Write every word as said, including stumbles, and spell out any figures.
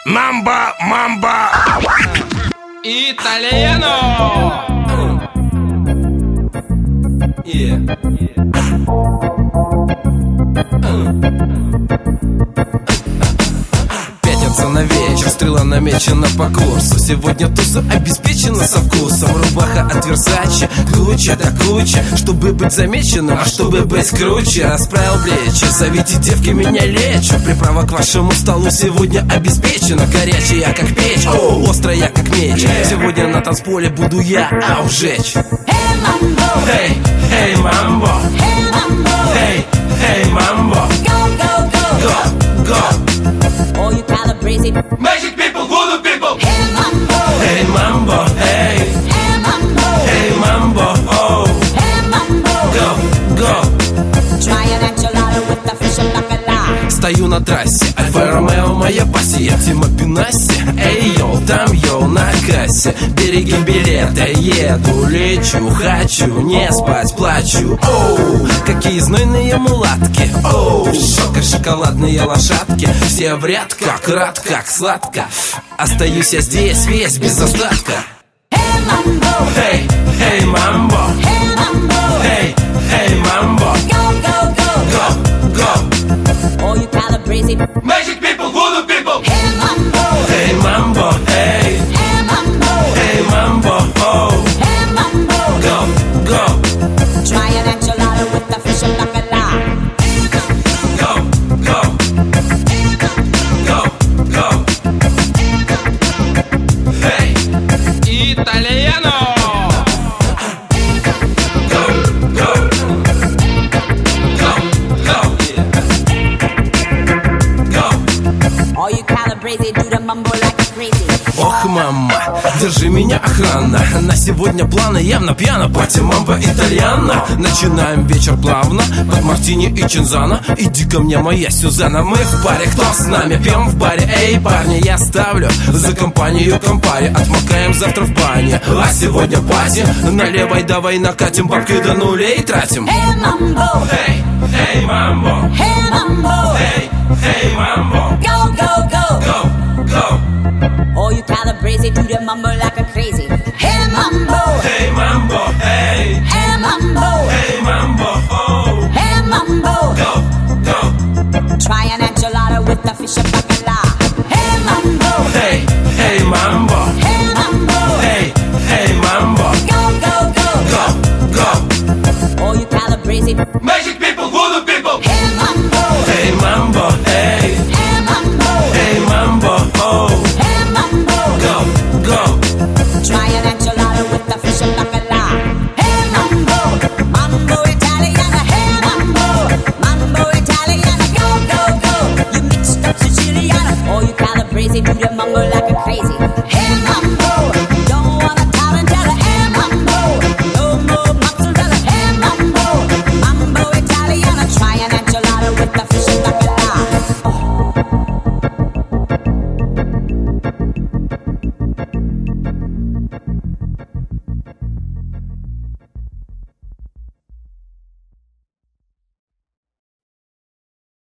Мамба, мамба. Итальяно. Yeah. Пятница на вечер, стрела намечена по курсу. Сегодня туса обеспечена со вкусом. Рубаха от Версачи, куча да куча. Чтобы быть замеченным, а чтобы быть круче. Расправил плечи, зовите девки, меня лечу. Приправа к вашему столу сегодня обеспечена. Горячая как печь, о, острая как меч. Сегодня на танцполе буду я ау жечь. Hey, hey, mambo. Hey, mambo. Hey, hey, mambo. Go, go, go. Go, go. All you calabrese. Magic people, voodoo people. Hey, mambo. Hey, mambo, hey. Hey, mambo. Hey, mambo, oh. Hey, mambo. Go, go. Try an enchilada with the fish and bacala. Стою на трассе, Альфа Ромео, моя пассия. Тима Пинасси, эй, йоу, там, йоу, на кассе. Береги билеты, еду, лечу. Хочу не спать, плачу. Оу, какие знойные мулатки. Оу, шока, шоколадные лошадки. Все в ряд, как рад, как сладко. Остаюсь я здесь весь без остатка. Hey, mambo. Hey, hey, mambo. Hey, mambo. Hey, hey, mambo. Go, go, go. Go, go. All you calabrese. Magic people, voodoo people. Hey, mambo. Hey, mambo, hey. Hey, mambo. Hey, mambo, oh. Hey, mambo. Go, go. Try an enchilada with the fish and bacala. Go, go. Go, go. Hey. Итальяно. Go, go. Go, go. Go. All you calabrese do the mumbo like a crazy. Ох, мама, держи меня, охрана. На сегодня планы явно пьяно. Пати, мамба, итальяно. Начинаем вечер плавно. Под мартини и чинзана. Иди ко мне, моя Сюзанна. Мы в паре, кто с нами? Пьем в баре. Эй, парни, я ставлю за компанию компари. Отмокаем завтра в бане. А сегодня пати. Наливай, давай накатим. Бабки до нулей тратим. Hey, mambo. Эй, эй, мамбо. Hey, mambo. Эй, эй, мамбо. Go, go, go. Go, go. All you calabrese do the mumbo like a crazy. Hey, mambo. Hey, mambo, hey. Hey, mambo. Hey, mambo, oh. Hey, mambo. Go, go. Try an enchilada with the fish and